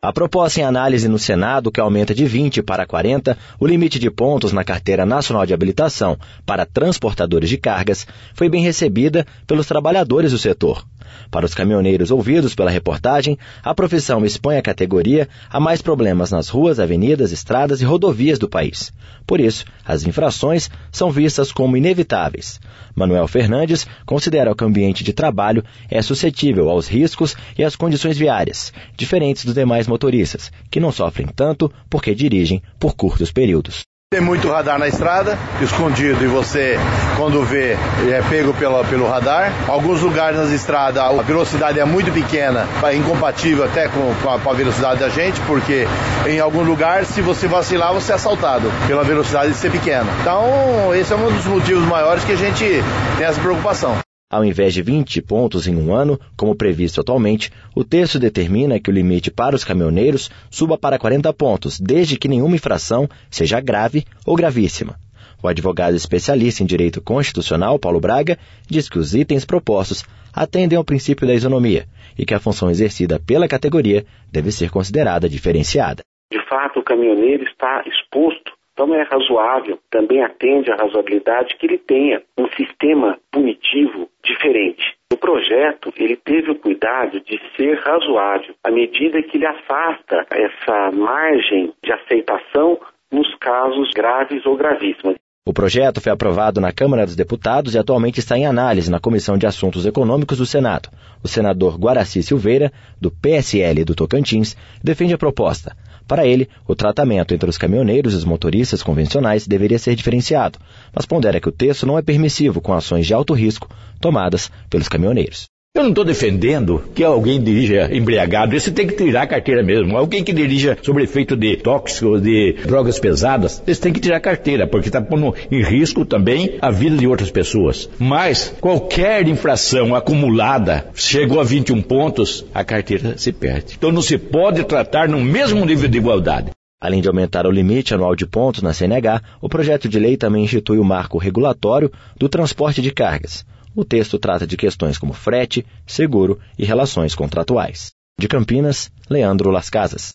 A proposta em análise no Senado, que aumenta de 20 para 40 o limite de pontos na Carteira Nacional de Habilitação para transportadores de cargas, foi bem recebida pelos trabalhadores do setor. Para os caminhoneiros ouvidos pela reportagem, a profissão expõe a categoria a mais problemas nas ruas, avenidas, estradas e rodovias do país. Por isso, as infrações são vistas como inevitáveis. Manuel Fernandes considera que o ambiente de trabalho é suscetível aos riscos e às condições viárias, diferentes dos demais motoristas, que não sofrem tanto porque dirigem por curtos períodos. Tem muito radar na estrada, escondido, e você, quando vê, é pego pelo radar. Alguns lugares nas estradas a velocidade é muito pequena, é incompatível até com a velocidade da gente, porque em algum lugar, se você vacilar, você é assaltado pela velocidade de ser pequena. Então, esse é um dos motivos maiores que a gente tem essa preocupação. Ao invés de 20 pontos em um ano, como previsto atualmente, o texto determina que o limite para os caminhoneiros suba para 40 pontos, desde que nenhuma infração seja grave ou gravíssima. O advogado especialista em direito constitucional, Paulo Braga, diz que os itens propostos atendem ao princípio da isonomia e que a função exercida pela categoria deve ser considerada diferenciada. De fato, o caminhoneiro está exposto. Então é razoável, também atende à razoabilidade que ele tenha um sistema punitivo diferente. O projeto, ele teve o cuidado de ser razoável, à medida que ele afasta essa margem de aceitação nos casos graves ou gravíssimos. O projeto foi aprovado na Câmara dos Deputados e atualmente está em análise na Comissão de Assuntos Econômicos do Senado. O senador Guaraci Silveira, do PSL do Tocantins, defende a proposta. Para ele, o tratamento entre os caminhoneiros e os motoristas convencionais deveria ser diferenciado, mas pondera que o texto não é permissivo com ações de alto risco tomadas pelos caminhoneiros. Eu não estou defendendo que alguém dirija embriagado, esse tem que tirar a carteira mesmo. Alguém que dirija sob efeito de tóxicos, de drogas pesadas, esse tem que tirar a carteira, porque está pondo em risco também a vida de outras pessoas. Mas qualquer infração acumulada, chegou a 21 pontos, a carteira se perde. Então não se pode tratar no mesmo nível de igualdade. Além de aumentar o limite anual de pontos na CNH, o projeto de lei também institui o marco regulatório do transporte de cargas. O texto trata de questões como frete, seguro e relações contratuais. De Campinas, Leandro Las Casas.